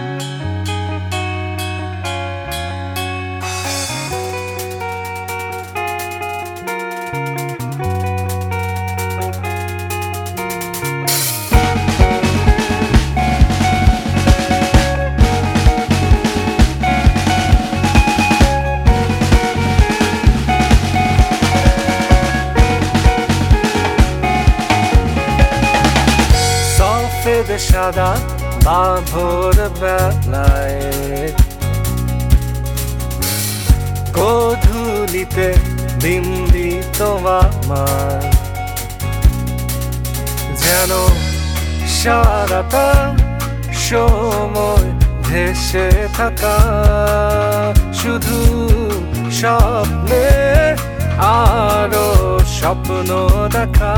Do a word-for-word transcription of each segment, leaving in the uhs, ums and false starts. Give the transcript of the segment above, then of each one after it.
সাদা বা ভোর বেলায় গোধূলিতে বিম্বিত আমার যেন সারাটা সময় ভেসে থাকা শুধু স্বপ্নে আরো স্বপ্ন দেখা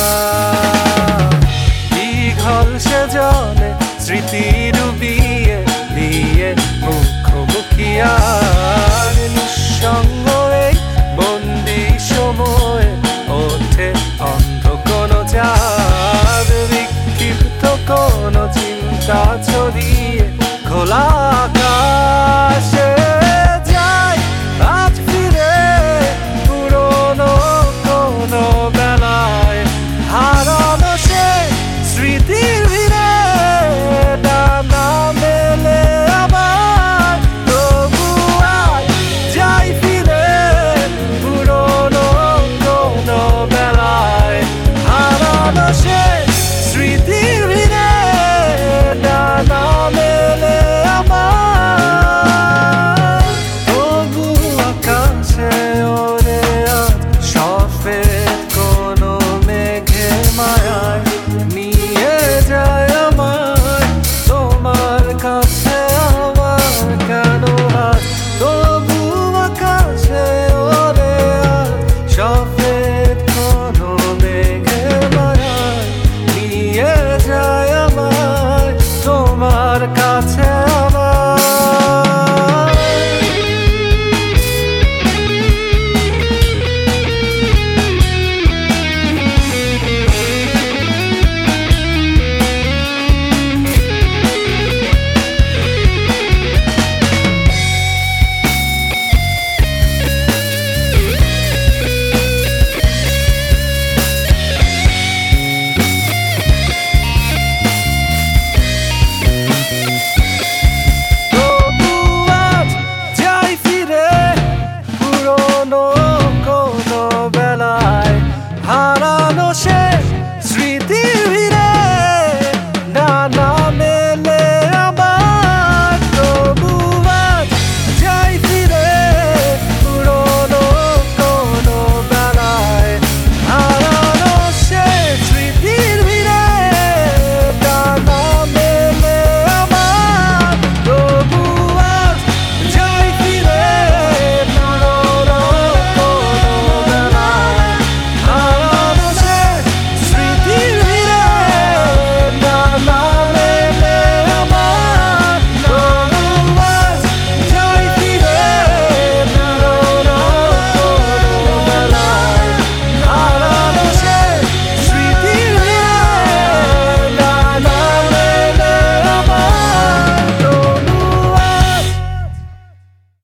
দীঘল সেজনে স্মৃতি ডুবিয়ে দিয়ে মুখোমুখি আর নিঃসঙ্গ এই বন্দি সময়ে ওঠে অন্ধ কোনো চাঁদ বিক্ষিপ্ত কোনো চিন্তা ছড়িয়ে খোলা আকাশে যায় আজ ফিরে পুরনো কোনো বেলায় হারানো সে স্মৃতির ভিড়ে ডানা মেলে আবার তবু আজ যাই ফিরে পুরনো কোনো বেলায় হারানো সে স্মৃতির ভিড়ে ডানা মেলে আবার তবু আকাশে ওরে আজ সফেদ কোনো মেঘে মায়ায় নিয়ে যায় আমার তোমার কাছে আমার কেন আজ তবু আকাশে ওরে আজ সফেদ কোনো মেঘে মায়ায় নিয়ে যায় আমার তোমার কাছে আমার তবু আজ যাই ফিরে পুরনো কোনো বেলায় হারানো সে স্মৃতি